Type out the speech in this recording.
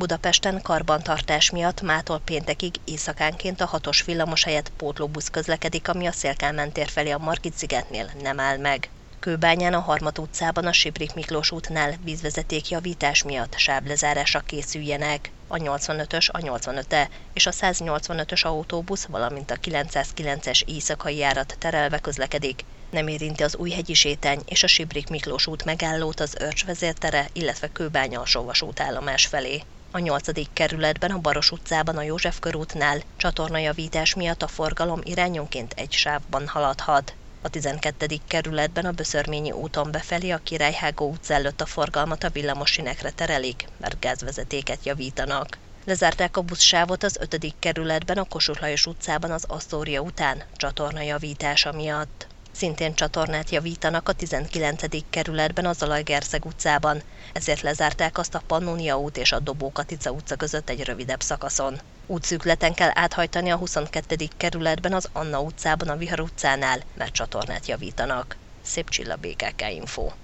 Budapesten karbantartás miatt mától péntekig éjszakánként a 6-os villamos helyett pótlóbusz közlekedik, ami a Széll-Kálmán tér felé a Margit-szigetnél nem áll meg. Kőbányán a Harmat utcában a Sibrik Miklós útnál vízvezetékjavítás miatt sávlezárásra készüljenek. A 85-ös, a 85-e és a 185-ös autóbusz, valamint a 909-es éjszakai járat terelve közlekedik. Nem érinti az Újhegyi sétány és a Sibrik Miklós út megállót az Örcs vezértere, illetve Kőbánya alsóvasútállomás felé. A 8. kerületben a Baros utcában a József körútnál csatornajavítás miatt a forgalom irányonként egy sávban haladhat. A 12. kerületben a Böszörményi úton befelé a Királyhágó utca előtt a forgalmat a villamossinekre terelik, mert gázvezetéket javítanak. Lezárták a buszsávot az 5. kerületben a Kossuth Lajos utcában az Asztória után csatornajavítása miatt. Szintén csatornát javítanak a 19. kerületben a Zalaegerszeg utcában, ezért lezárták azt a Pannonia út és a Dobó-Katica utca között egy rövidebb szakaszon. Útszűkületen kell áthajtani a 22. kerületben az Anna utcában a Vihar utcánál, mert csatornát javítanak. Szép Csilla, BKK Info.